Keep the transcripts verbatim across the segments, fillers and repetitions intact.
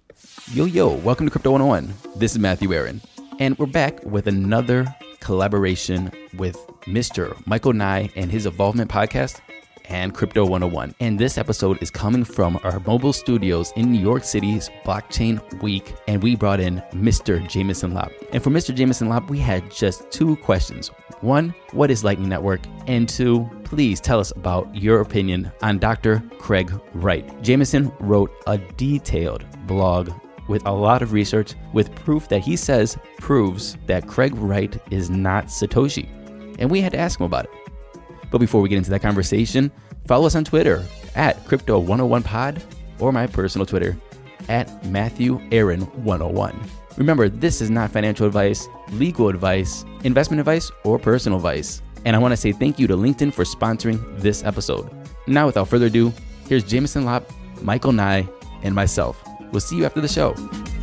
Yo, yo, welcome to Crypto one oh one. This is Matthew Aaron, and we're back with another collaboration with Mister Michael Nye and his Evolvement podcast and Crypto one oh one. And this episode is coming from our mobile studios in New York City's Blockchain Week, and we brought in Mister Jameson Lopp. And for Mister Jameson Lopp, we had just two questions. One, what is Lightning Network? And two, please tell us about your opinion on Doctor Craig Wright. Jameson wrote a detailed blog with a lot of research with proof that he says proves that Craig Wright is not Satoshi. And we had to ask him about it. But before we get into that conversation, follow us on Twitter at Crypto one oh one Pod or my personal Twitter at Matthew Aaron one oh one. Remember, this is not financial advice, legal advice, investment advice, or personal advice. And I want to say thank you to LinkedIn for sponsoring this episode. Now, without further ado, here's Jameson Lopp, Michael Nye, and myself. We'll see you after the show.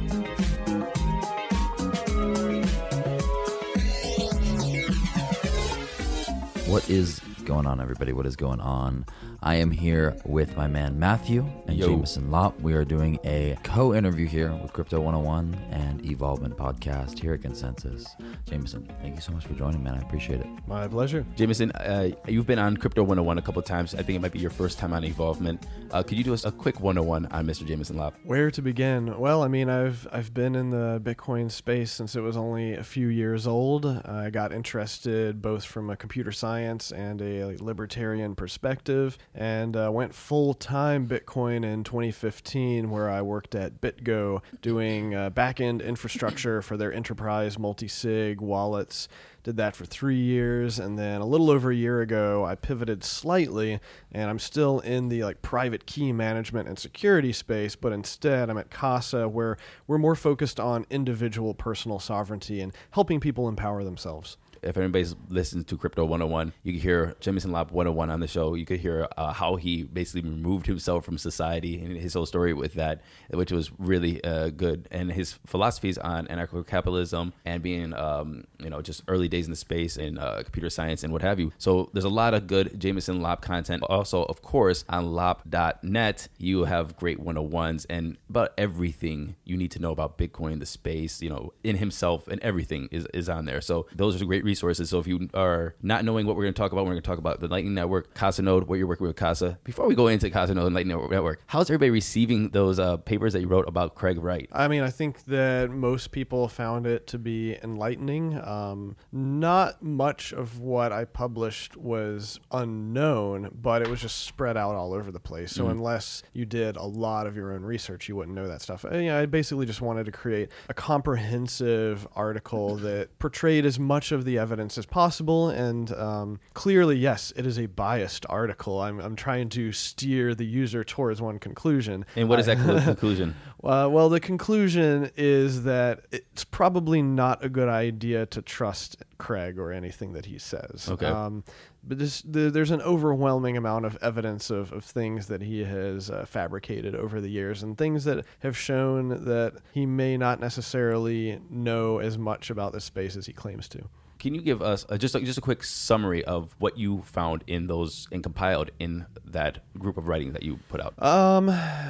What is going on, everybody? What is going on? I am here with my man Matthew and Yo. Jameson Lopp. We are doing a co-interview here with Crypto one oh one and Evolvement podcast here at Consensus. Jameson, thank you so much for joining, man. I appreciate it. My pleasure. Jameson, uh, you've been on Crypto one oh one a couple of times. I think it might be your first time on Evolvement. Uh, could you do us a quick one oh one on Mister Jameson Lopp? Where to begin? Well, I mean, I've I've been in the Bitcoin space since it was only a few years old. I got interested both from a computer science and a like, libertarian perspective, and uh, went full-time Bitcoin in twenty fifteen, where I worked at BitGo doing uh, back-end infrastructure for their enterprise multi-sig wallets. Did that for three years, and then a little over a year ago, I pivoted slightly, and I'm still in the like private key management and security space, but instead I'm at Casa, where we're more focused on individual personal sovereignty and helping people empower themselves. If anybody's listened to Crypto one oh one, you could hear Jameson Lopp one oh one on the show. You could hear uh, how he basically removed himself from society and his whole story with that, which was really uh, good. And his philosophies on anarcho-capitalism and being, um, you know, just early days in the space and uh, computer science and what have you. So there's a lot of good Jameson Lopp content. Also, of course, on lopp dot net, you have great one oh ones and about everything you need to know about Bitcoin, the space, you know, in himself, and everything is, is on there. So those are great resources. Resources. So if you are not knowing what we're going to talk about, we're going to talk about the Lightning Network, Casa Node, what you're working with Casa. Before we go into Casa Node and Lightning Network, how's everybody receiving those uh, papers that you wrote about Craig Wright? I mean, I think that most people found it to be enlightening. Um, not much of what I published was unknown, but it was just spread out all over the place. So mm-hmm. unless you did a lot of your own research, you wouldn't know that stuff. I, you know, I basically just wanted to create a comprehensive article that portrayed as much of the evidence as possible, and um, clearly, yes, it is a biased article. I'm I'm trying to steer the user towards one conclusion. And what is that I, conclusion? Uh, well, the conclusion is that it's probably not a good idea to trust Craig or anything that he says. Okay. Um, but this, the, there's an overwhelming amount of evidence of, of things that he has uh, fabricated over the years, and things that have shown that he may not necessarily know as much about this space as he claims to. Can you give us a, just a, just a quick summary of what you found in those and compiled in that group of writing that you put out? Um,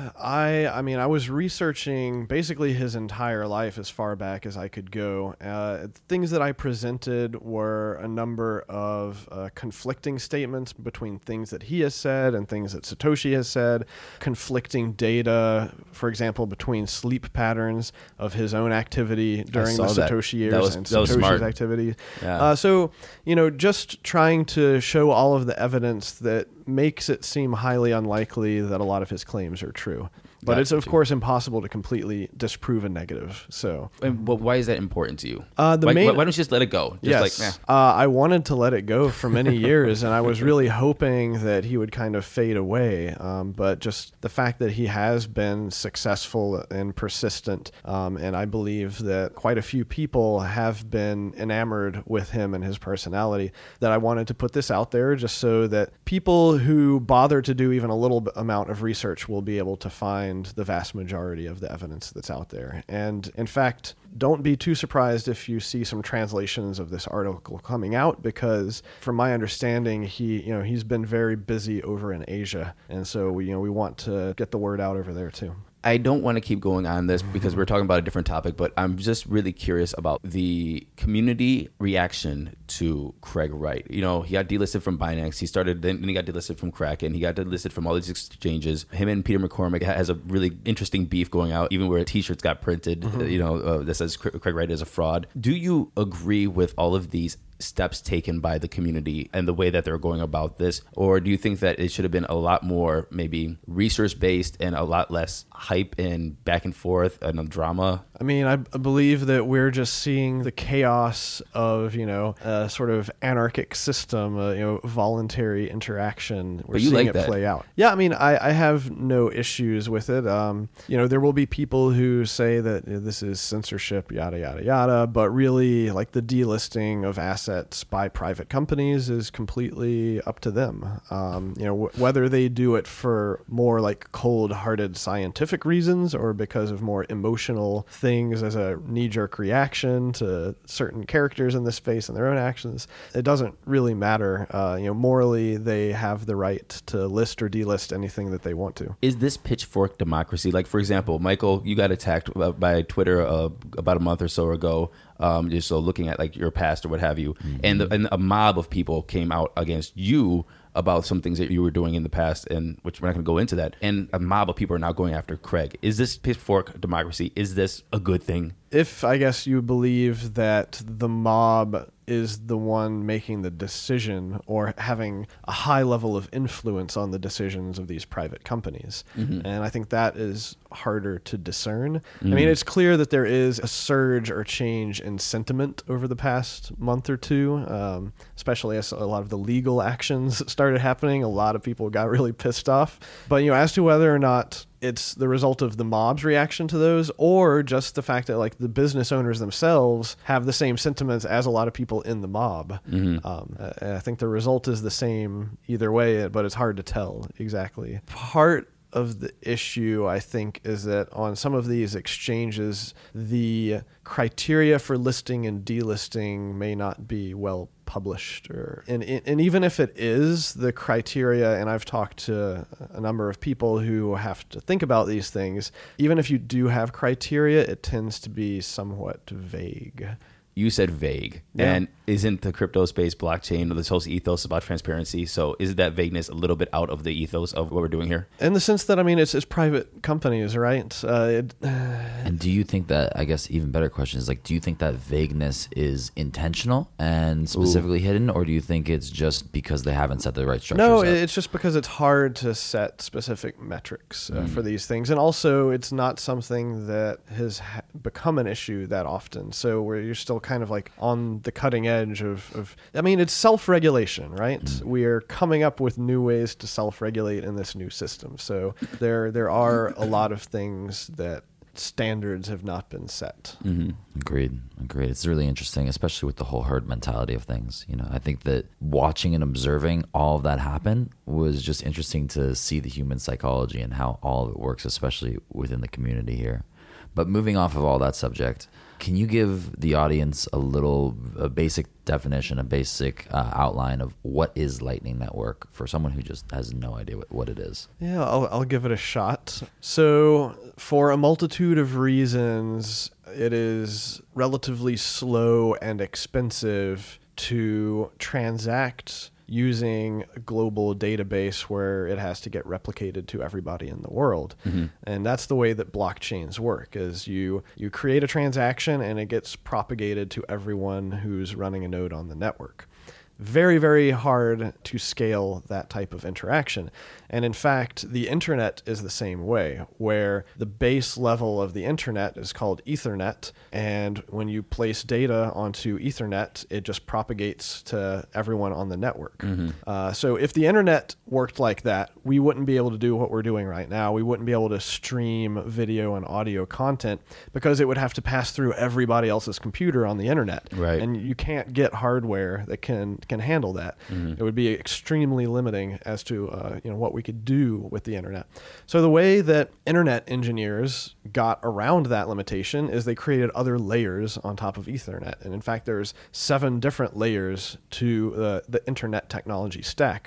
I I mean, I was researching basically his entire life as far back as I could go. Uh, things that I presented were a number of uh, conflicting statements between things that he has said and things that Satoshi has said, conflicting data, for example, between sleep patterns of his own activity during the that. Satoshi years That was- and that was Satoshi's smart. activity. Yeah. Uh, so, you know, just trying to show all of the evidence that makes it seem highly unlikely that a lot of his claims are true. But Got it's, of you. course, impossible to completely disprove a negative. So, And but why is that important to you? Uh, the why, main- why don't you just let it go? Just yes, like, eh. uh, I wanted to let it go for many years, and I was really hoping that he would kind of fade away. Um, but just the fact that he has been successful and persistent, um, and I believe that quite a few people have been enamored with him and his personality, that I wanted to put this out there just so that people who bother to do even a little bit amount of research will be able to find the vast majority of the evidence that's out there. And in fact, don't be too surprised if you see some translations of this article coming out, because from my understanding, he, you know, he's been very busy over in Asia. And so we, you know, we want to get the word out over there too. I don't want to keep going on this because we're talking about a different topic, but I'm just really curious about the community reaction to Craig Wright. You know, he got delisted from Binance. He started, then he got delisted from Kraken. He got delisted from all these exchanges. Him and Peter McCormack has a really interesting beef going out, even where t-shirts got printed, mm-hmm. you know, uh, that says Craig Wright is a fraud. Do you agree with all of these steps taken by the community and the way that they're going about this? Or do you think that it should have been a lot more maybe research based and a lot less hype and back and forth and drama? I mean, I believe that we're just seeing the chaos of, you know, a sort of anarchic system, uh, you know, voluntary interaction. We're but you seeing like it that. play out. Yeah, I mean, I, I have no issues with it. Um, you know, there will be people who say that you know, this is censorship, yada, yada, yada. But really, like the delisting of assets by private companies is completely up to them. Um, you know, w- whether they do it for more like cold-hearted scientific reasons or because of more emotional things as a knee-jerk reaction to certain characters in this space and their own actions, it doesn't really matter. Uh, you know, morally, they have the right to list or delist anything that they want to. Is this pitchfork democracy? Like, for example, Michael, you got attacked by Twitter uh, about a month or so ago. Um, just so looking at like your past or what have you, mm-hmm. and, the, and a mob of people came out against you about some things that you were doing in the past, and which we're not going to go into that. And a mob of people are now going after Craig. Is this pitchfork democracy? Is this a good thing? If I guess you believe that the mob is the one making the decision or having a high level of influence on the decisions of these private companies. Mm-hmm. And I think that is harder to discern. Mm-hmm. I mean, it's clear that there is a surge or change in sentiment over the past month or two, um, especially as a lot of the legal actions started happening. A lot of people got really pissed off. But, you know, as to whether or not it's the result of the mob's reaction to those or just the fact that like the business owners themselves have the same sentiments as a lot of people in the mob. Mm-hmm. Um, I think the result is the same either way, but it's hard to tell exactly. Part of the issue, I think, is that on some of these exchanges, the criteria for listing and delisting may not be well published, or and and even if it is the criteria, and I've talked to a number of people who have to think about these things, even if you do have criteria, it tends to be somewhat vague. You said vague. Yeah. And isn't the crypto space, blockchain, this whole ethos about transparency? So is that vagueness a little bit out of the ethos of what we're doing here? In the sense that, I mean, it's, it's private companies, right? Uh, it, and do you think that, I guess, even better question is, like, do you think that vagueness is intentional and specifically Ooh. hidden, or do you think it's just because they haven't set the right structures No, up? It's just because it's hard to set specific metrics uh, mm. for these things. And also, it's not something that has ha- become an issue that often. So where you're still kind of like on the cutting edge of, of I mean, it's self-regulation, right? Mm. We are coming up with new ways to self-regulate in this new system. So there there are a lot of things that standards have not been set. Mm-hmm. Agreed. Agreed. It's really interesting, especially with the whole herd mentality of things. You know, I think that watching and observing all of that happen was just interesting to see the human psychology and how all of it works, especially within the community here. But moving off of all that subject, can you give the audience a little a basic definition, a basic uh, outline of what is Lightning Network for someone who just has no idea what, what it is? Yeah, I'll, I'll give it a shot. So for a multitude of reasons, it is relatively slow and expensive to transact using a global database where it has to get replicated to everybody in the world. Mm-hmm. And that's the way that blockchains work, is you you create a transaction and it gets propagated to everyone who's running a node on the network. Very, very hard to scale that type of interaction. And in fact, the internet is the same way, where the base level of the internet is called Ethernet. And when you place data onto Ethernet, it just propagates to everyone on the network. Mm-hmm. Uh, so if the internet worked like that, we wouldn't be able to do what we're doing right now. We wouldn't be able to stream video and audio content because it would have to pass through everybody else's computer on the internet. Right. And you can't get hardware that can can handle that. Mm-hmm. It would be extremely limiting as to uh, you know what we could do with the internet. So the way that internet engineers got around that limitation is they created other layers on top of Ethernet. And in fact, there's seven different layers to uh, the internet technology stack.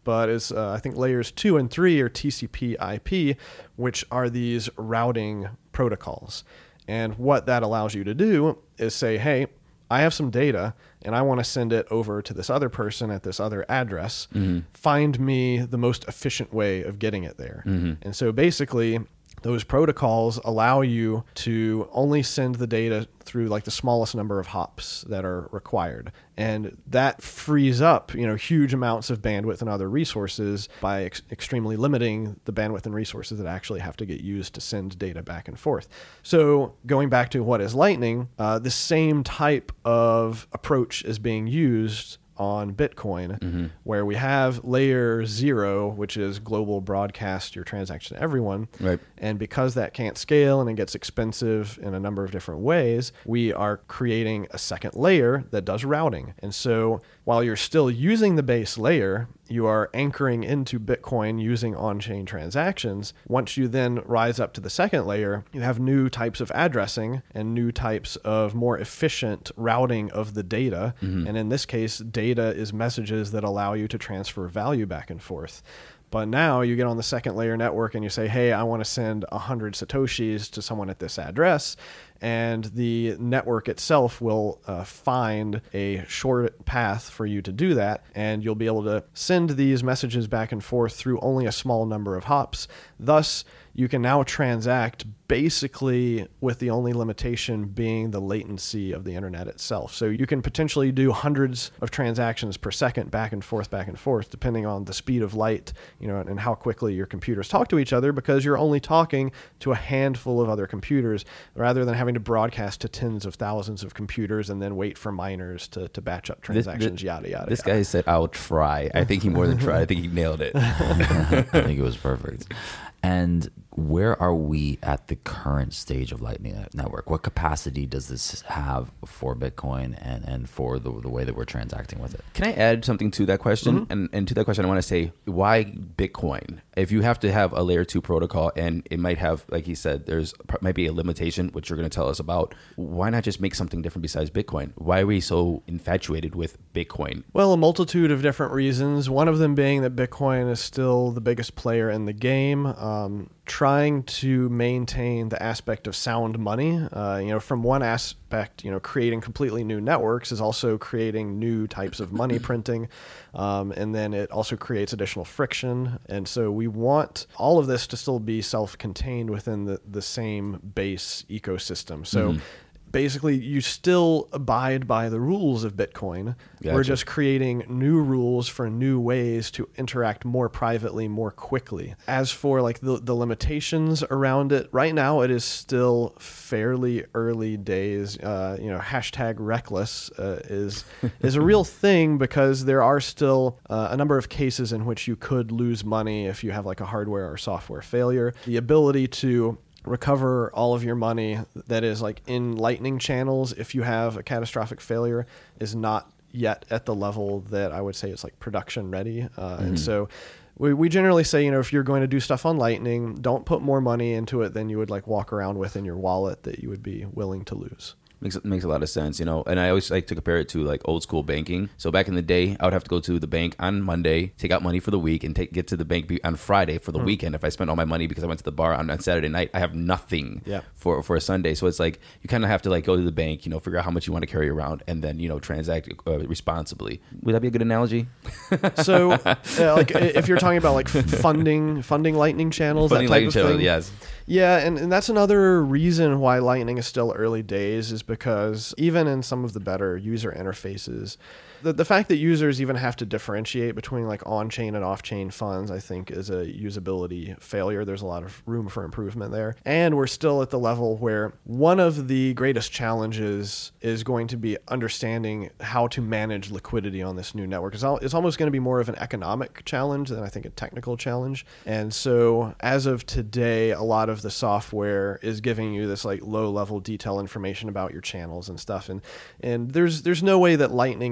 but is uh, I think layers two and three are T C P I P, which are these routing protocols. And what that allows you to do is say, hey, I have some data and I want to send it over to this other person at this other address. Mm-hmm. Find me the most efficient way of getting it there. Mm-hmm. And so basically, those protocols allow you to only send the data through like the smallest number of hops that are required. And that frees up, you know, huge amounts of bandwidth and other resources by ex- extremely limiting the bandwidth and resources that actually have to get used to send data back and forth. So going back to what is Lightning, uh, the same type of approach is being used on Bitcoin, mm-hmm. where we have layer zero, which is global broadcast your transaction to everyone. Right. And because that can't scale and it gets expensive in a number of different ways, we are creating a second layer that does routing. And so while you're still using the base layer, you are anchoring into Bitcoin using on-chain transactions. Once you then rise up to the second layer, you have new types of addressing and new types of more efficient routing of the data. Mm-hmm. And in this case, data is messages that allow you to transfer value back and forth. But now you get on the second layer network and you say, hey, I want to send one hundred Satoshis to someone at this address. And the network itself will uh, find a short path for you to do that. And you'll be able to send these messages back and forth through only a small number of hops. Thus, you can now transact basically with the only limitation being the latency of the internet itself. So you can potentially do hundreds of transactions per second back and forth, back and forth, depending on the speed of light, you know, and how quickly your computers talk to each other, because you're only talking to a handful of other computers rather than having to broadcast to tens of thousands of computers and then wait for miners to, to batch up transactions, this, this, yada, yada, This yada. guy said, I'll try. I think he more than tried. I think he nailed it. I think it was perfect. And where are we at the current stage of Lightning Network? What capacity does this have for Bitcoin and, and for the, the way that we're transacting with it? Can I add something to that question? Mm-hmm. And, and to that question, I want to say, why Bitcoin? If you have to have a layer two protocol and it might have, like he said, there's might be a limitation, which you're going to tell us about, why not just make something different besides Bitcoin? Why are we so infatuated with Bitcoin? Well, a multitude of different reasons. One of them being that Bitcoin is still the biggest player in the game. Um, trying to maintain the aspect of sound money, uh, you know, from one aspect, you know, creating completely new networks is also creating new types of money printing. Um, and then it also creates additional friction. And so we want all of this to still be self-contained within the, the same base ecosystem. So mm-hmm. basically, you still abide by the rules of Bitcoin. Gotcha. We're just creating new rules for new ways to interact more privately, more quickly. As for like the, the limitations around it, right now it is still fairly early days. Uh, you know, hashtag reckless uh, is is a real thing because there are still uh, a number of cases in which you could lose money if you have like a hardware or software failure. The ability to recover all of your money that is like in Lightning channels if you have a catastrophic failure is not yet at the level that I would say is like production ready. Uh, mm-hmm. And so we, we generally say, you know, if you're going to do stuff on Lightning, don't put more money into it than you would like walk around with in your wallet that you would be willing to lose. Makes makes a lot of sense, you know. And I always like to compare it to like old school banking. So back in the day, I would have to go to the bank on Monday, take out money for the week, and take get to the bank on Friday for the mm. weekend. If I spent all my money because I went to the bar on, on Saturday night, I have nothing yeah. for for a Sunday. So it's like you kind of have to like go to the bank, you know, figure out how much you want to carry around, and then you know transact uh, responsibly. Would that be a good analogy? So, uh, like if you're talking about like funding funding Lightning channels, funding that type Lightning of channel, thing, yes. Yeah, and, and that's another reason why Lightning is still early days is because even in some of the better user interfaces, the, the fact that users even have to differentiate between like on-chain and off-chain funds, I think is a usability failure. There's a lot of room for improvement there. And we're still at the level where one of the greatest challenges is going to be understanding how to manage liquidity on this new network. It's, al- it's almost going to be more of an economic challenge than I think a technical challenge. And so as of today, a lot of the software is giving you this like low-level detail information about your channels and stuff. And and there's there's no way that Lightning is going to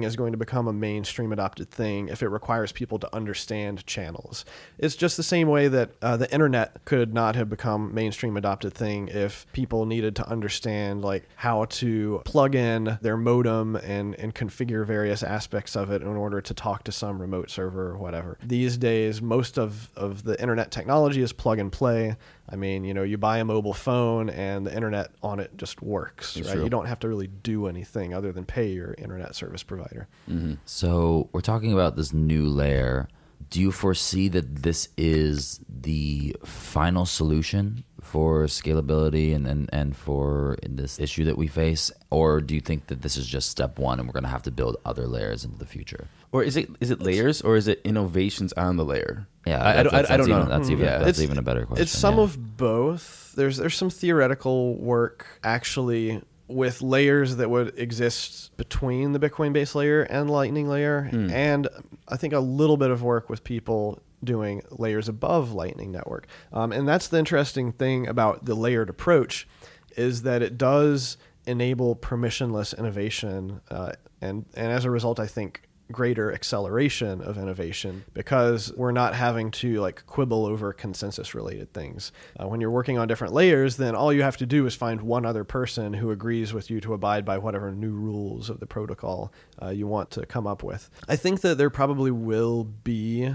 become a mainstream adopted thing if it requires people to understand channels. It's just the same way that uh, the internet could not have become mainstream adopted thing if people needed to understand like how to plug in their modem and, and configure various aspects of it in order to talk to some remote server or whatever. These days, most of, of the internet technology is plug and play. I mean, you know, you buy a mobile phone and the internet on it just works, That's right? true. You don't have to really do anything other than pay your internet service provider. Mm-hmm. So we're talking about this new layer. Do you foresee that this is the final solution for scalability and, and, and for this issue that we face? Or do you think that this is just step one and we're going to have to build other layers into the future? Or is it is it layers or is it innovations on the layer? Yeah, I, I, don't, that's, I, I don't even, know. That's even Yeah. that's It's- even a better question. It's some yeah. of both. There's there's some theoretical work actually with layers that would exist between the Bitcoin base layer and Lightning layer, Hmm. and I think a little bit of work with people doing layers above Lightning Network. Um, and that's the interesting thing about the layered approach, is that it does enable permissionless innovation, uh, and and as a result, I think greater acceleration of innovation because we're not having to like quibble over consensus related things. Uh, when you're working on different layers, then all you have to do is find one other person who agrees with you to abide by whatever new rules of the protocol uh, you want to come up with. I think that there probably will be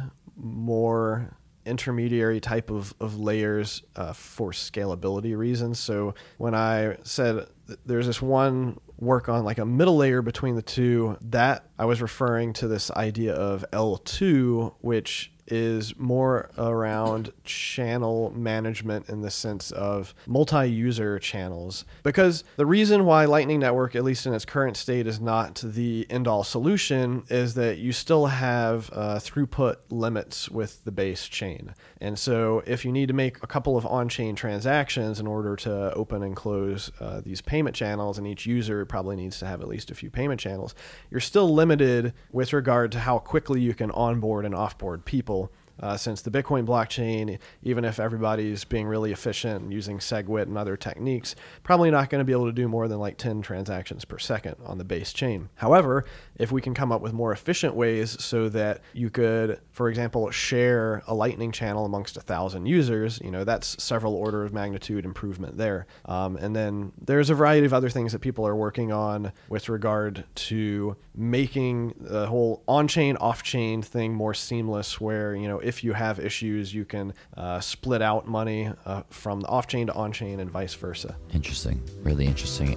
more intermediary type of, of layers uh, for scalability reasons. So when I said th- there's this one work on like a middle layer between the two, that I was referring to this idea of L two, which is more around channel management in the sense of multi-user channels. Because the reason why Lightning Network, at least in its current state, is not the end-all solution is that you still have uh, throughput limits with the base chain. And so if you need to make a couple of on-chain transactions in order to open and close uh, these payment channels, and each user probably needs to have at least a few payment channels, you're still limited with regard to how quickly you can onboard and offboard people. Uh, since the Bitcoin blockchain, even if everybody's being really efficient and using SegWit and other techniques, probably not going to be able to do more than like ten transactions per second on the base chain. However, if we can come up with more efficient ways so that you could, for example, share a Lightning channel amongst a thousand users, you know, that's several order of magnitude improvement there. Um, and then there's a variety of other things that people are working on with regard to making the whole on-chain, off-chain thing more seamless where, you know, if you have issues, you can uh, split out money uh, from the off-chain to on-chain and vice versa. Interesting. Really interesting.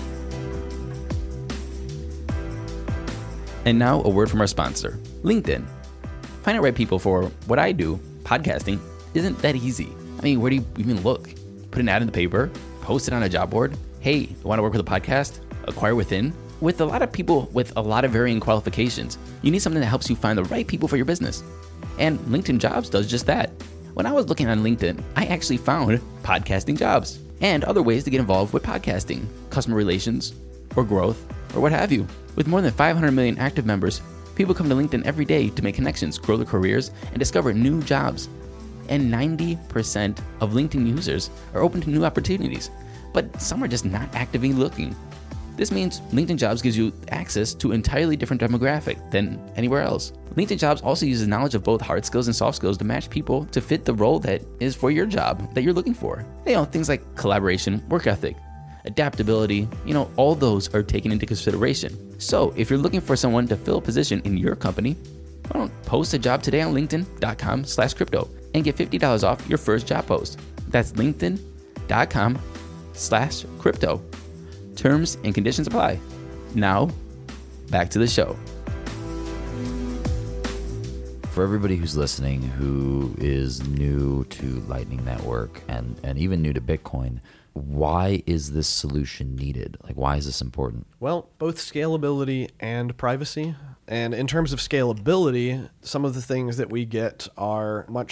And now a word from our sponsor, LinkedIn. Finding the right people for what I do, podcasting, isn't that easy. I mean, where do you even look? Put an ad in the paper, post it on a job board. Hey, you want to work with a podcast? Acquire Within. With a lot of people with a lot of varying qualifications, you need something that helps you find the right people for your business. And LinkedIn Jobs does just that. When I was looking on LinkedIn, I actually found podcasting jobs and other ways to get involved with podcasting, customer relations, or growth, or what have you. With more than five hundred million active members, people come to LinkedIn every day to make connections, grow their careers, and discover new jobs. And ninety percent of LinkedIn users are open to new opportunities, but some are just not actively looking. This means LinkedIn Jobs gives you access to an entirely different demographic than anywhere else. LinkedIn Jobs also uses knowledge of both hard skills and soft skills to match people to fit the role that is for your job that you're looking for. You know, things like collaboration, work ethic, adaptability, you know, all those are taken into consideration. So if you're looking for someone to fill a position in your company, why don't post a job today on linkedin.com slash crypto and get fifty dollars off your first job post. That's linkedin.com slash crypto. Terms and conditions apply. Now, back to the show. For everybody who's listening who is new to Lightning Network and, and even new to Bitcoin, why is this solution needed? Like, why is this important? Well, both scalability and privacy. And in terms of scalability, some of the things that we get are much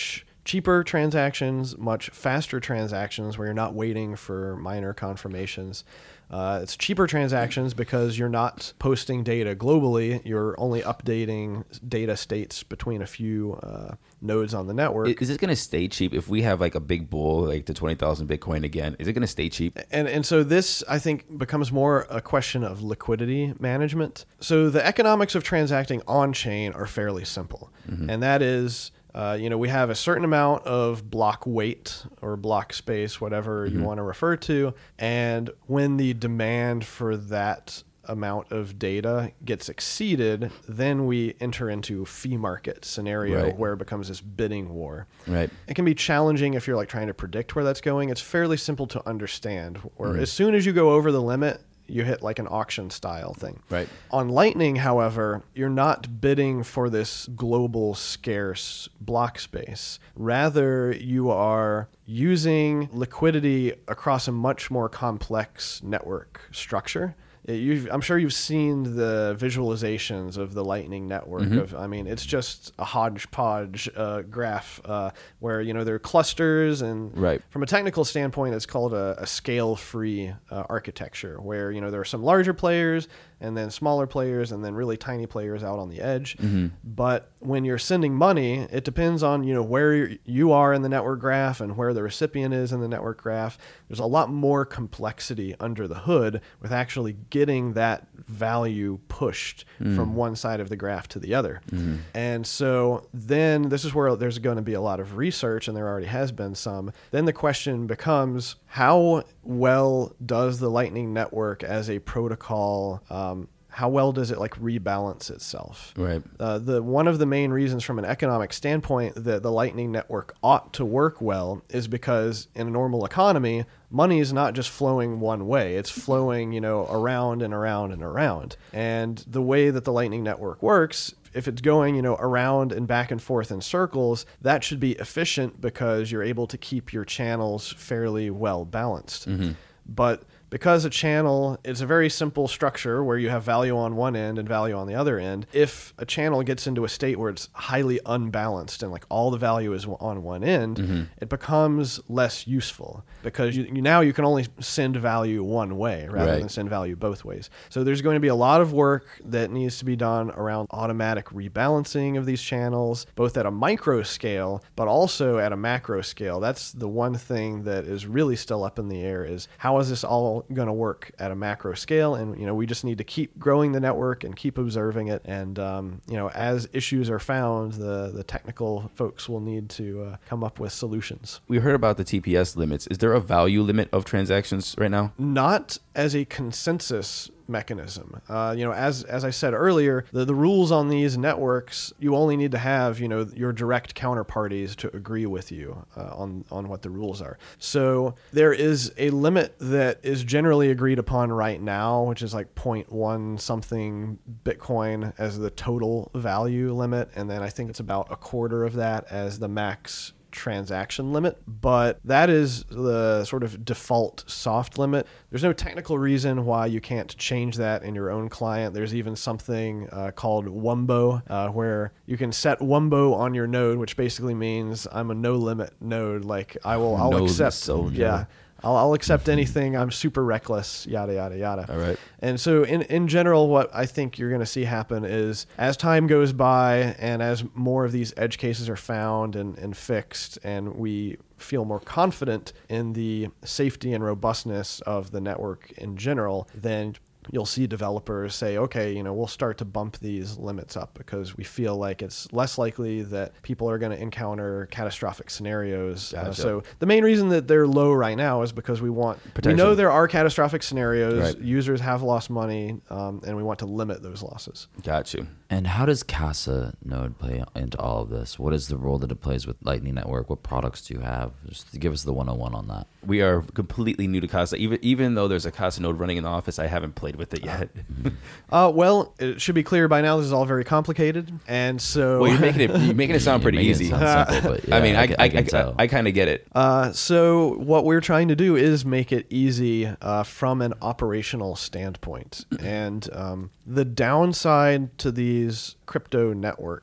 cheaper transactions, much faster transactions where you're not waiting for minor confirmations. Uh, it's cheaper transactions because you're not posting data globally. You're only updating data states between a few uh, nodes on the network. Is it going to stay cheap if we have like a big bull, like the twenty thousand Bitcoin again? Is it going to stay cheap? And and so this, I think, becomes more a question of liquidity management. So the economics of transacting on-chain are fairly simple. Mm-hmm. And that is... Uh, you know, we have a certain amount of block weight or block space, whatever mm-hmm. you want to refer to. And when the demand for that amount of data gets exceeded, then we enter into fee market scenario right. where it becomes this bidding war. Right. It can be challenging if you're like trying to predict where that's going. It's fairly simple to understand. Where mm-hmm. as soon as you go over the limit, you hit like an auction style thing. Right. On Lightning, however, you're not bidding for this global scarce block space. Rather, you are using liquidity across a much more complex network structure. You've, I'm sure you've seen the visualizations of the Lightning Network. Mm-hmm. Of, I mean, it's just a hodgepodge uh, graph uh, where, you know, there are clusters. And right. from a technical standpoint, it's called a, a scale-free uh, architecture where, you know, there are some larger players and then smaller players and then really tiny players out on the edge. Mm-hmm. But when you're sending money, it depends on, you know, where you are in the network graph and where the recipient is in the network graph. There's a lot more complexity under the hood with actually getting that value pushed mm. from one side of the graph to the other. Mm. And so then this is where there's going to be a lot of research, and there already has been some. Then the question becomes, how well does the Lightning Network as a protocol um, how well does it like rebalance itself? Right. Uh, the one of the main reasons from an economic standpoint that the Lightning Network ought to work well is because in a normal economy, money is not just flowing one way. It's flowing, you know, around and around and around. And the way that the Lightning Network works, if it's going, you know, around and back and forth in circles, that should be efficient because you're able to keep your channels fairly well balanced. Mm-hmm. But because a channel is a very simple structure where you have value on one end and value on the other end, if a channel gets into a state where it's highly unbalanced and like all the value is on one end, mm-hmm. it becomes less useful because you, you now you can only send value one way rather right. than send value both ways. So there's going to be a lot of work that needs to be done around automatic rebalancing of these channels, both at a micro scale, but also at a macro scale. That's the one thing that is really still up in the air is how is this all going to work at a macro scale? And, you know, we just need to keep growing the network and keep observing it. And, um, you know, as issues are found, the, the technical folks will need to uh, come up with solutions. We heard about the T P S limits. Is there a value limit of transactions right now? Not as a consensus mechanism. Uh, you know, as as I said earlier, the, the rules on these networks, you only need to have, you know, your direct counterparties to agree with you uh, on, on what the rules are. So there is a limit that is generally agreed upon right now, which is like zero point one something Bitcoin as the total value limit. And then I think it's about a quarter of that as the max transaction limit, but that is the sort of default soft limit. There's no technical reason why you can't change that in your own client. There's even something uh, called Wumbo, uh, where you can set Wumbo on your node, which basically means I'm a no limit node. Like I will, I'll Node accept. soldier. Yeah. I'll, I'll accept anything. I'm super reckless, yada, yada, yada. All right. And so in, in general, what I think you're going to see happen is as time goes by and as more of these edge cases are found and, and fixed and we feel more confident in the safety and robustness of the network in general, then you'll see developers say, okay, you know, we'll start to bump these limits up because we feel like it's less likely that people are going to encounter catastrophic scenarios. Gotcha. Uh, so the main reason that they're low right now is because we want, we know there are catastrophic scenarios, right. Users have lost money, um, and we want to limit those losses. Got you. And how does Casa node play into all of this? What is the role that it plays with Lightning Network? What products do you have? Just to give us the one oh one on that. We are completely new to Casa. Even even though there's a Casa node running in the office, I haven't played with it yet. uh, well, it should be clear by now this is all very complicated, and so well, you're making it you're making it sound pretty easy. Sound simple, but yeah, I mean, I I, I, I, I, I kind of get it. Uh, so what we're trying to do is make it easy uh, from an operational standpoint, and um, the downside to these crypto networks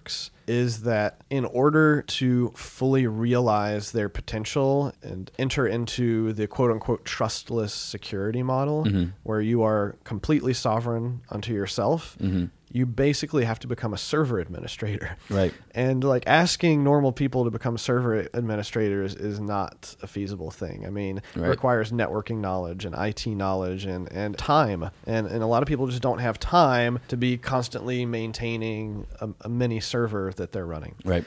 is that in order to fully realize their potential and enter into the quote unquote trustless security model, mm-hmm. where you are completely sovereign unto yourself, mm-hmm. you basically have to become a server administrator. Right. And like asking normal people to become server administrators is not a feasible thing. I mean, right. it requires networking knowledge and I T knowledge and, and time. And, and a lot of people just don't have time to be constantly maintaining a, a mini server that they're running. Right.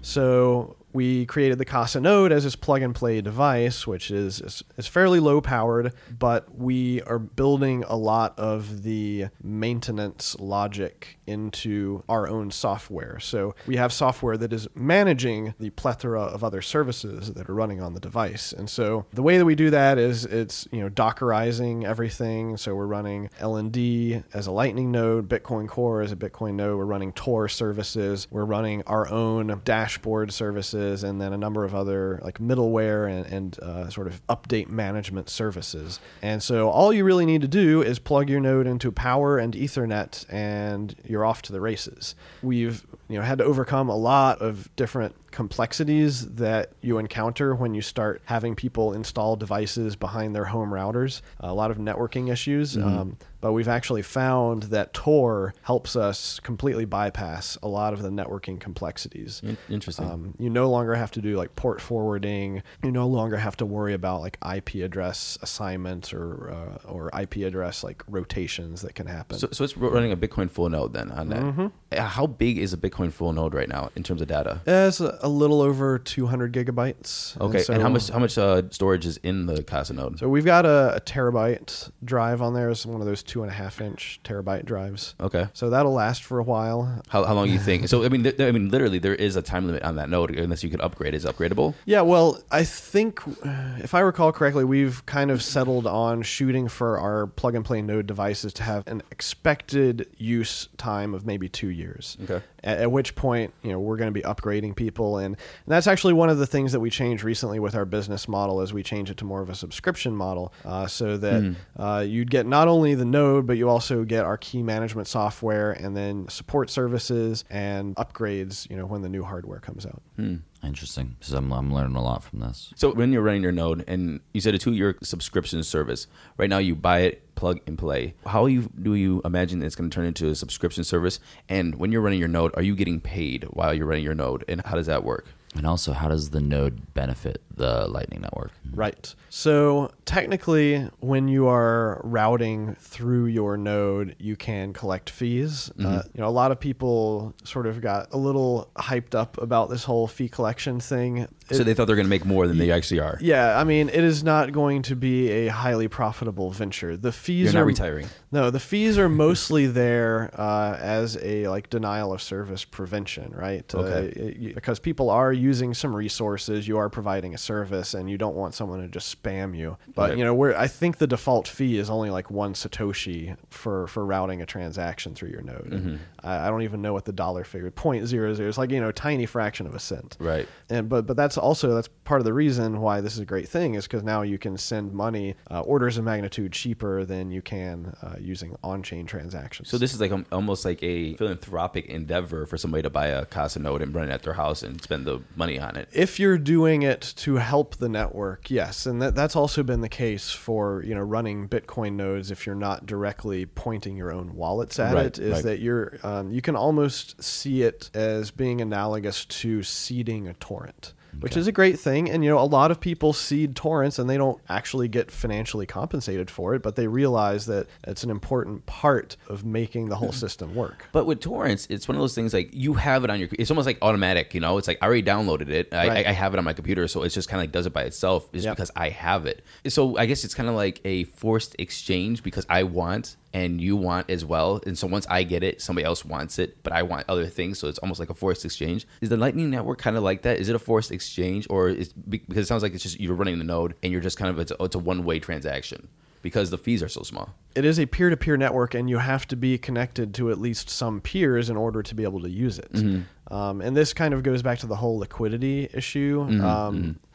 So we created the Casa Node as this plug-and-play device, which is, is is fairly low-powered, but we are building a lot of the maintenance logic into our own software. So we have software that is managing the plethora of other services that are running on the device. And so the way that we do that is it's, you know, Dockerizing everything. So we're running L N D as a Lightning node, Bitcoin Core as a Bitcoin node. We're running Tor services. We're running our own dashboard services, and then a number of other like middleware and, and uh, sort of update management services. And so all you really need to do is plug your node into power and Ethernet, and you're off to the races. We've you know had to overcome a lot of different complexities that you encounter when you start having people install devices behind their home routers, a lot of networking issues. Mm-hmm. Um, but we've actually found that Tor helps us completely bypass a lot of the networking complexities. Interesting. Um, you no longer have to do like port forwarding. You no longer have to worry about like I P address assignment or uh, or I P address like rotations that can happen. So, so it's running a Bitcoin full node then on that. Mm-hmm. How big is a Bitcoin full node right now in terms of data? It's a, a little over two hundred gigabytes. Okay, and, so, and how much how much uh, storage is in the Casa node? So we've got a, a terabyte drive on there. It's one of those two and a half inch terabyte drives. Okay, so that'll last for a while. How how long do you think? So I mean, th- I mean, literally, there is a time limit on that node unless you could upgrade. Is it upgradable? Yeah, well, I think if I recall correctly, we've kind of settled on shooting for our plug and play node devices to have an expected use time of maybe two years. Okay. At, at which point, you know, we're going to be upgrading people, and, and that's actually one of the things that we changed recently with our business model, is we changed it to more of a subscription model, uh, so that mm. uh, you'd get not only the node, but you also get our key management software, and then support services and upgrades, you know, when the new hardware comes out. Mm. Interesting. So I'm, I'm learning a lot from this. So when you're running your node, and you said a two-year subscription service, right now you buy it, plug and play. How you, do you imagine it's going to turn into a subscription service? And when you're running your node, are you getting paid while you're running your node? And how does that work? And also, how does the node benefit the Lightning Network? Right. So technically, when you are routing through your node, you can collect fees. Mm-hmm. Uh, you know, a lot of people sort of got a little hyped up about this whole fee collection thing. It, so they thought they were going to make more than they actually are. Yeah. I mean, it is not going to be a highly profitable venture. The fees You're are not retiring. No, the fees are mostly there uh, as a like denial of service prevention, right? Okay. Uh, because people are using some resources, you are providing a service, and you don't want someone to just spam you. But right. you know, where I think the default fee is only like one Satoshi for, for routing a transaction through your node. Mm-hmm. I, I don't even know what the dollar figure zero point zero zero. It's like, you know, a tiny fraction of a cent. Right. And but but that's also that's part of the reason why this is a great thing, is because now you can send money uh, orders of magnitude cheaper than you can uh, using on-chain transactions. So this is like um, almost like a philanthropic endeavor for somebody to buy a Casa node and run it at their house and spend the money on it. If you're doing it to help the network, yes. And that, that's also been the case for, you know, running Bitcoin nodes. If you're not directly pointing your own wallets at right, it, is right. that you're, um, you can almost see it as being analogous to seeding a torrent. Which okay. is a great thing. And, you know, a lot of people seed torrents and they don't actually get financially compensated for it, but they realize that it's an important part of making the whole system work. But with torrents, it's one of those things like you have it on your, it's almost like automatic, you know, it's like I already downloaded it. I, right. I, I have it on my computer. So it's just kind of like does it by itself just yep. because I have it. So I guess it's kind of like a forced exchange because I want and you want as well. And so once I get it, somebody else wants it, but I want other things. So it's almost like a forced exchange. Is the Lightning Network kind of like that? Is it a forced exchange, or is because it sounds like it's just you're running the node and you're just kind of, it's a, it's a one-way transaction because the fees are so small? It is a peer-to-peer network, and you have to be connected to at least some peers in order to be able to use it. Mm-hmm. Um, and this kind of goes back to the whole liquidity issue. Mm-hmm. Um, mm-hmm.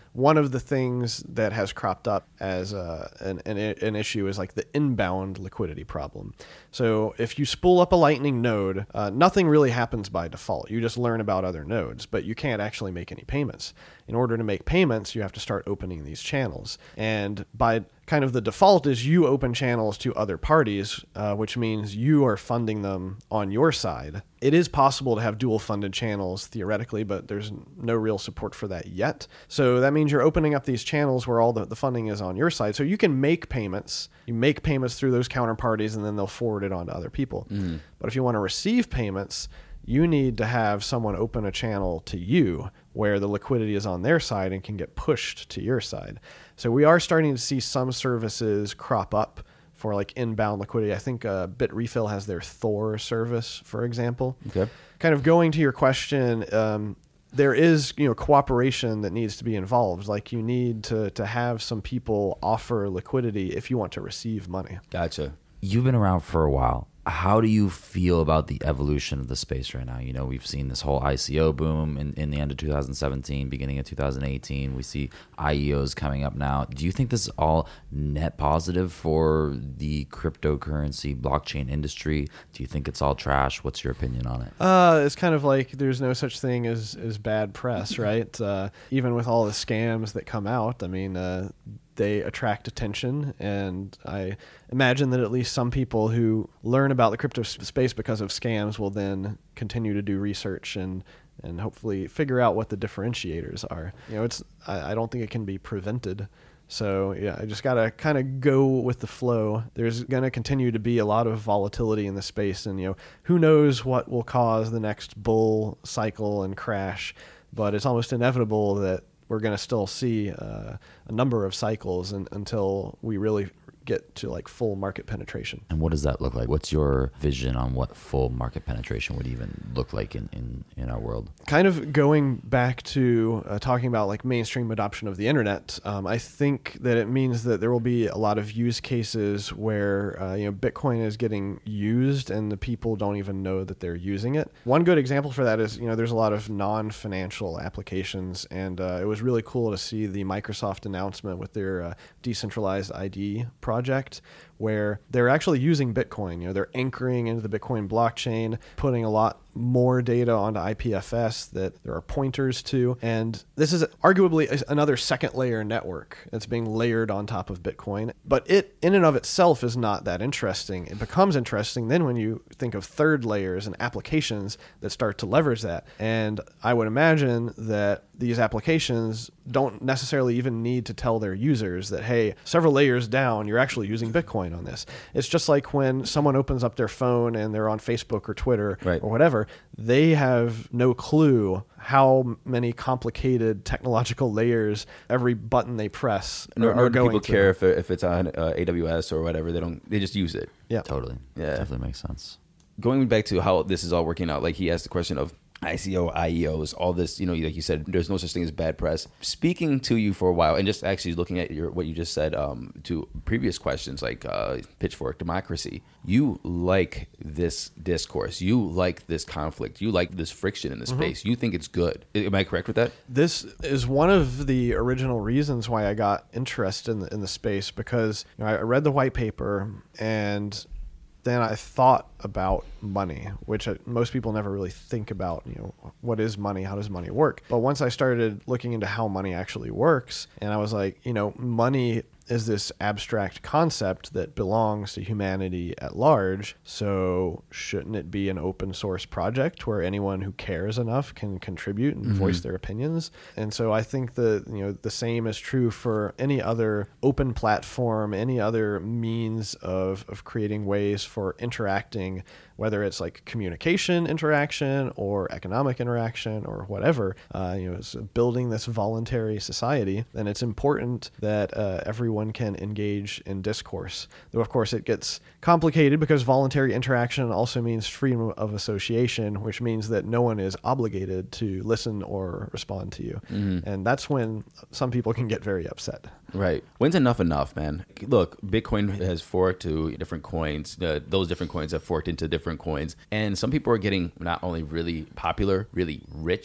one of the things that has cropped up as uh, an, an, an issue is like the inbound liquidity problem. So if you spool up a Lightning node, uh, nothing really happens by default. You just learn about other nodes, but you can't actually make any payments. In order to make payments, you have to start opening these channels. And by kind of the default is you open channels to other parties, uh, which means you are funding them on your side. It is possible to have dual funded channels theoretically, but there's no real support for that yet. So that means you're opening up these channels where all the, the funding is on your side. So you can make payments. You make payments through those counterparties, and then they'll forward it on to other people. Mm. But if you want to receive payments, you need to have someone open a channel to you where the liquidity is on their side and can get pushed to your side. So we are starting to see some services crop up for like inbound liquidity. I think uh, Bitrefill has their Thor service, for example. Okay. Kind of going to your question, um, there is, you know, cooperation that needs to be involved. Like you need to to have some people offer liquidity if you want to receive money. Gotcha. You've been around for a while. How do you feel about the evolution of the space right now? You know, we've seen this whole I C O boom in, in the end of two thousand seventeen, beginning of two thousand eighteen. We see I E Os coming up now. Do you think this is all net positive for the cryptocurrency blockchain industry? Do you think it's all trash? What's your opinion on it? Uh, it's kind of like there's no such thing as, as bad press, right? Uh, even with all the scams that come out, I mean, uh, they attract attention, and I imagine that at least some people who learn about the crypto space because of scams will then continue to do research and and hopefully figure out what the differentiators are. You know, it's I, I don't think it can be prevented. So yeah, I just gotta kind of go with the flow. There's gonna continue to be a lot of volatility in the space, and you know, who knows what will cause the next bull cycle and crash, but it's almost inevitable that we're going to still see uh, a number of cycles and, until we really get to like full market penetration. And what does that look like? What's your vision on what full market penetration would even look like in, in, in our world? Kind of going back to uh, talking about like mainstream adoption of the internet, um, I think that it means that there will be a lot of use cases where uh, you know Bitcoin is getting used and the people don't even know that they're using it. One good example for that is, you know, there's a lot of non-financial applications, and uh, it was really cool to see the Microsoft announcement with their uh, decentralized I D project. project where they're actually using Bitcoin. You know, they're anchoring into the Bitcoin blockchain, putting a lot more data onto I P F S that there are pointers to. And this is arguably another second layer network that's being layered on top of Bitcoin. But it in and of itself is not that interesting. It becomes interesting then when you think of third layers and applications that start to leverage that. And I would imagine that these applications don't necessarily even need to tell their users that, hey, several layers down, you're actually using Bitcoin on this. It's just like when someone opens up their phone and they're on Facebook or Twitter right. or whatever, they have no clue how many complicated technological layers every button they press nor, are, nor are do going people through. care if, it, if it's on uh, A W S or whatever. They don't. They just use it. Yeah, totally. Yeah, definitely makes sense. Going back to how this is all working out, like he asked the question of I C O, I E Os, all this, you know, like you said, there's no such thing as bad press. Speaking to you for a while and just actually looking at your what you just said um, to previous questions like uh, Pitchfork Democracy, you like this discourse. You like this conflict. You like this friction in the Mm-hmm. space. You think it's good. Am I correct with that? This is one of the original reasons why I got interested in the, in the space, because you know, I read the white paper and then I thought about money, which most people never really think about. You know, what is money? How does money work? But once I started looking into how money actually works, and I was like, you know, money is this abstract concept that belongs to humanity at large. So shouldn't it be an open source project where anyone who cares enough can contribute and mm-hmm. voice their opinions? And so I think that, you know, the same is true for any other open platform, any other means of, of creating ways for interacting, whether it's like communication interaction or economic interaction or whatever, uh, you know, it's building this voluntary society. And it's important that uh, everyone can engage in discourse. Though, of course, it gets complicated because voluntary interaction also means freedom of association, which means that no one is obligated to listen or respond to you. Mm-hmm. And that's when some people can get very upset. Right. When's enough enough, man? Look, Bitcoin has forked to different coins. Uh, those different coins have forked into different coins. And some people are getting not only really popular, really rich,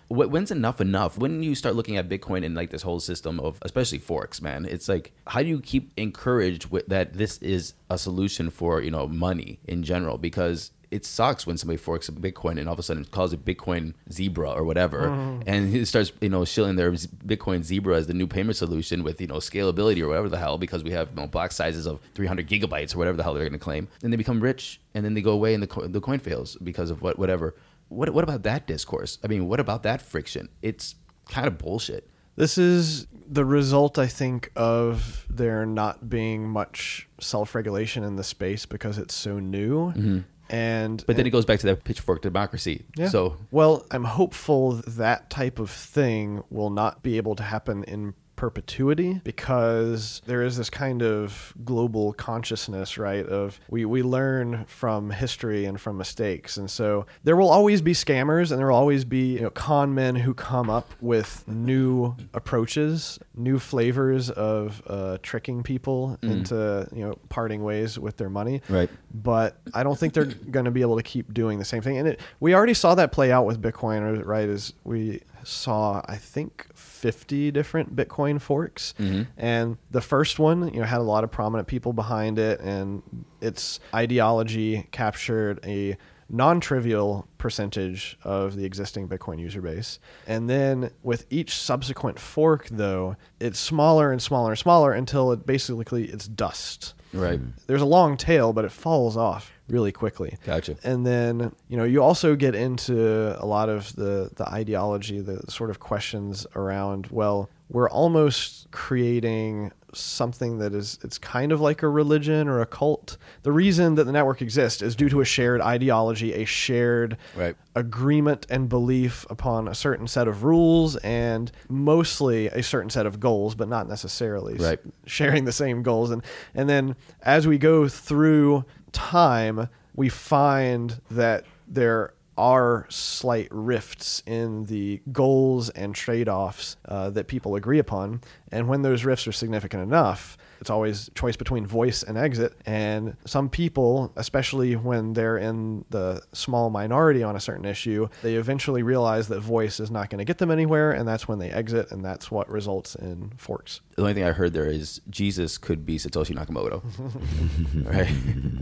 wh- when's enough enough? When you start looking at Bitcoin and like this whole system of, especially forks, man, it's like, how do you keep encouraged with that this is a solution for, you know, money in general? Because it sucks when somebody forks a Bitcoin and all of a sudden calls it Bitcoin Zebra or whatever. Mm. And it starts, you know, shilling their Bitcoin Zebra as the new payment solution with, you know, scalability or whatever the hell, because we have, you know, block sizes of three hundred gigabytes or whatever the hell they're going to claim. And they become rich and then they go away and the, co- the coin fails because of what, whatever. What, what about that discourse? I mean, what about that friction? It's kind of bullshit. This is the result, I think, of there not being much self-regulation in the space because it's so new. Mm-hmm. And but then it goes back to that pitchfork democracy. Yeah. So, well, I'm hopeful that type of thing will not be able to happen in perpetuity, because there is this kind of global consciousness, right, of we, we learn from history and from mistakes. And so there will always be scammers and there will always be, you know, con men who come up with new approaches, new flavors of uh, tricking people mm. into, you know, parting ways with their money. Right. But I don't think they're going to be able to keep doing the same thing. And it, we already saw that play out with Bitcoin, right, as we saw, I think, fifty different Bitcoin forks. Mm-hmm. And the first one, you know, had a lot of prominent people behind it, and its ideology captured a non-trivial percentage of the existing Bitcoin user base. And then with each subsequent fork, though, it's smaller and smaller and smaller until it basically it's dust. Right. There's a long tail, but it falls off really quickly. Gotcha. And then, you know, you also get into a lot of the, the ideology, the sort of questions around, well, we're almost creating something that is, it's kind of like a religion or a cult. The reason that the network exists is due to a shared ideology, a shared right. agreement and belief upon a certain set of rules and mostly a certain set of goals, but not necessarily right. sharing the same goals. And, and then as we go through time, we find that there are slight rifts in the goals and trade-offs uh, that people agree upon. And when those rifts are significant enough, it's always a choice between voice and exit. And some people, especially when they're in the small minority on a certain issue, they eventually realize that voice is not going to get them anywhere, and that's when they exit, and that's what results in forks. The only thing I heard there is Jesus could be Satoshi Nakamoto. Right?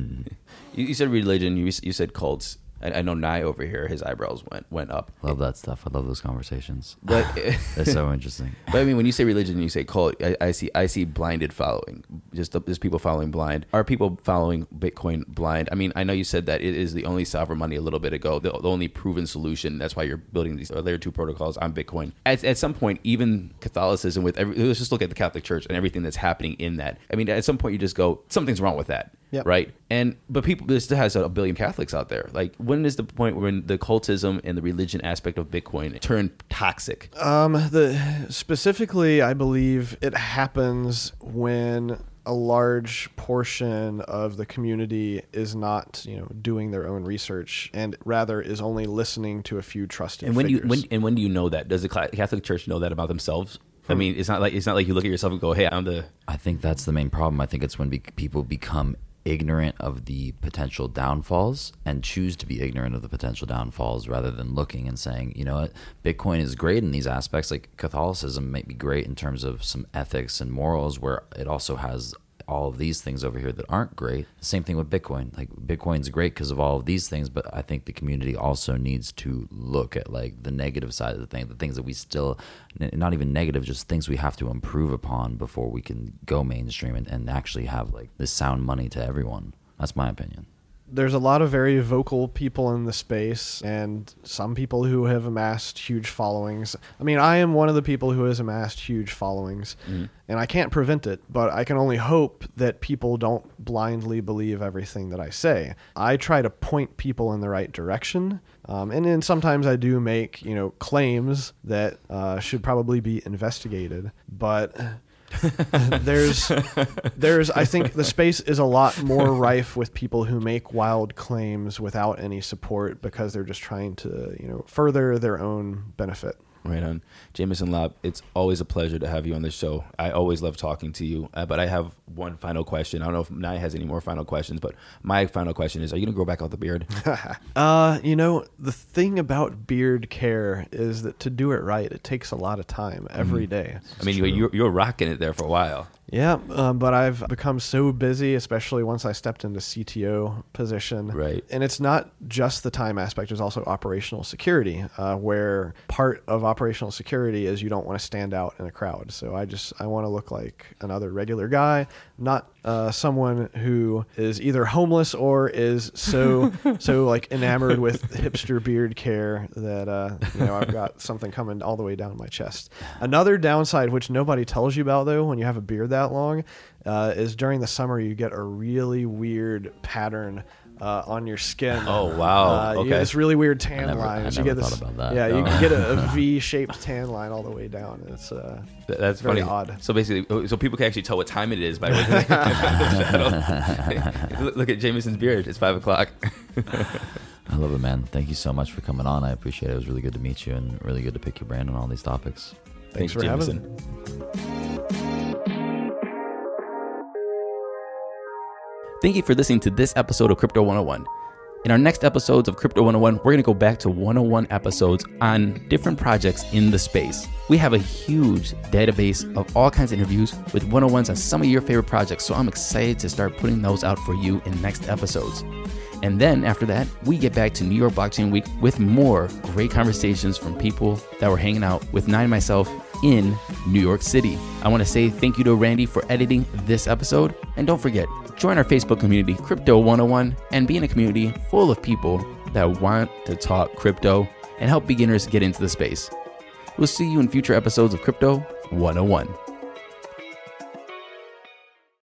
you, you said religion, you, you said cults. I, I know Nye over here, his eyebrows went went up. Love that stuff. I love those conversations. But they're so interesting. But I mean, when you say religion and you say cult, I, I see I see blinded following. Just the, just people following blind. Are people following Bitcoin blind? I mean, I know you said that it is the only sovereign money a little bit ago, the, the only proven solution. That's why you're building these layer two protocols on Bitcoin. At, at some point, even Catholicism, with every, let's just look at the Catholic Church and everything that's happening in that. I mean, at some point, you just go, something's wrong with that. Yep. Right. And but people, there still has a billion Catholics out there. Like, when is the point when the cultism and the religion aspect of Bitcoin turn toxic? Um, the specifically, I believe it happens when a large portion of the community is not, you know, doing their own research and rather is only listening to a few trusted and when figures. Do you, when, and when do you know that? Does the Catholic Church know that about themselves? I mean, it's not like it's not like you look at yourself and go, "Hey, I'm the." I think that's the main problem. I think it's when be- people become ignorant of the potential downfalls and choose to be ignorant of the potential downfalls rather than looking and saying, you know what, Bitcoin is great in these aspects. Like Catholicism might be great in terms of some ethics and morals, where it also has all of these things over here that aren't great. Same thing with Bitcoin. Like, Bitcoin's great because of all of these things, but I think the community also needs to look at like the negative side of the thing, the things that we still, not even negative, just things we have to improve upon before we can go mainstream and, and actually have like this sound money to everyone. That's my opinion. There's a lot of very vocal people in the space and some people who have amassed huge followings. I mean, I am one of the people who has amassed huge followings, mm-hmm. and I can't prevent it, but I can only hope that people don't blindly believe everything that I say. I try to point people in the right direction, um, and then sometimes I do make, you know, claims that uh, should probably be investigated, but there's there's I think the space is a lot more rife with people who make wild claims without any support because they're just trying to, you know, further their own benefit. Right on. Jameson Lopp, it's always a pleasure to have you on the show. I always love talking to you, uh, but I have one final question. I don't know if Nye has any more final questions, but my final question is, are you going to grow back out the beard? uh, you know, the thing about beard care is that to do it right, it takes a lot of time every Mm. day. I mean, you, you're, you're rocking it there for a while. Yeah, um, but I've become so busy, especially once I stepped into C T O position. Right. And it's not just the time aspect, there's also operational security, uh, where part of operational security is you don't want to stand out in a crowd. So I just, I want to look like another regular guy, not uh, someone who is either homeless or is so, so like enamored with hipster beard care that, uh, you know, I've got something coming all the way down my chest. Another downside, which nobody tells you about though, when you have a beard that long, uh, is during the summer you get a really weird pattern uh, on your skin. Oh, wow. Uh, Okay. You get this really weird tan I never- line. I you never get this, thought about that. Yeah, you No. can get a, a V-shaped tan line all the way down. It's uh, Th- That's very funny. odd. So basically, so people can actually tell what time it is by looking at the shadow. Look- Look at Jameson's beard. It's five o'clock. I love it, man. Thank you so much for coming on. I appreciate it. It was really good to meet you and really good to pick your brain on all these topics. Thanks, Thanks, for having Jameson. me. Thank you for listening to this episode of Crypto one oh one. In our next episodes of Crypto one oh one, we're going to go back to one oh one episodes on different projects in the space. We have a huge database of all kinds of interviews with one oh ones on some of your favorite projects, so I'm excited to start putting those out for you in next episodes. And then after that, we get back to New York Blockchain Week with more great conversations from people that were hanging out with Nye and myself in New York City. I want to say thank you to Randy for editing this episode. And don't forget, join our Facebook community, Crypto one oh one, and be in a community full of people that want to talk crypto and help beginners get into the space. We'll see you in future episodes of Crypto one oh one.